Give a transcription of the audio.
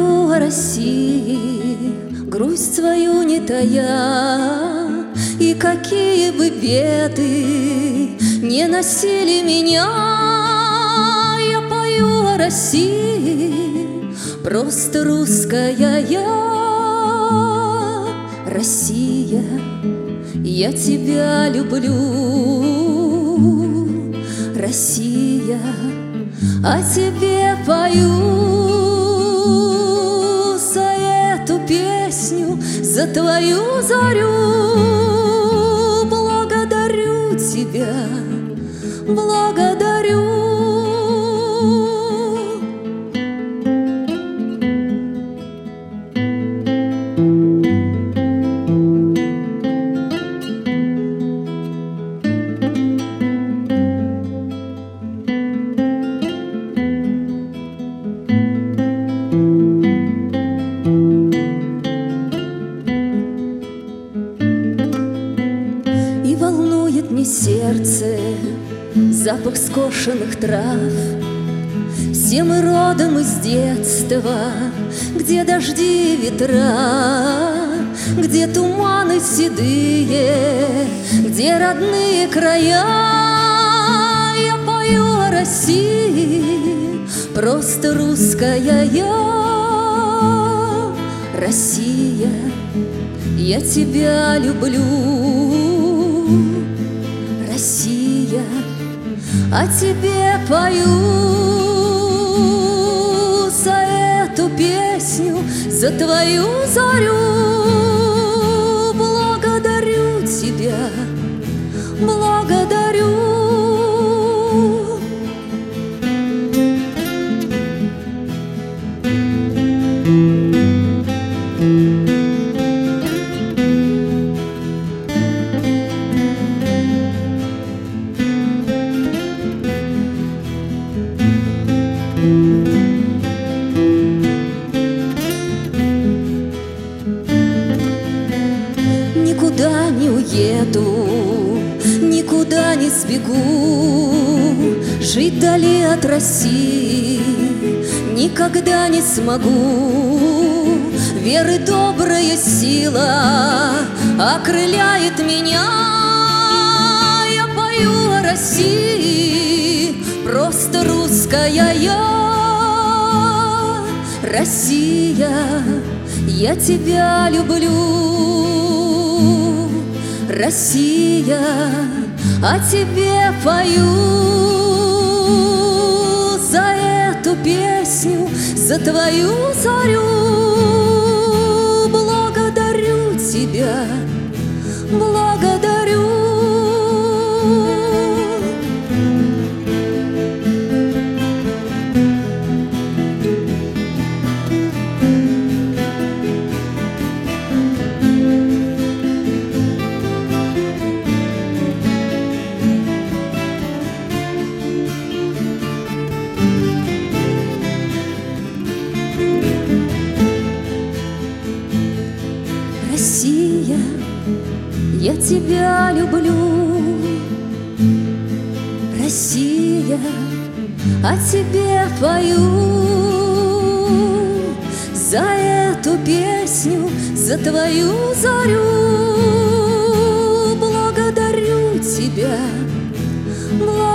пою о России, грусть свою не тая, и какие бы беды не носили меня, я пою о России, просто русская я. Россия, я тебя люблю, Россия, о тебе пою, за эту песню, за твою зарю. Благодарю тебя, благодарю. Волнует мне сердце запах скошенных трав. Все мы родом из детства, где дожди и ветра, где туманы седые, где родные края. Я пою о России, просто русская я. Россия, я тебя люблю, Россия, о тебе пою, за эту песню, за твою зарю. Благодарю тебя, благодарю. Никуда не уеду, никуда не сбегу, жить вдали от России никогда не смогу. Веры добрая сила окрыляет меня. Я пою о России, просто русская я. Россия, я тебя люблю, Россия, о тебе пою, за эту песню, за твою зарю. Благодарю тебя, благодарю. Россия, я тебя люблю, Россия, о тебе пою, за эту песню, за твою зарю. Благодарю тебя, благодарю.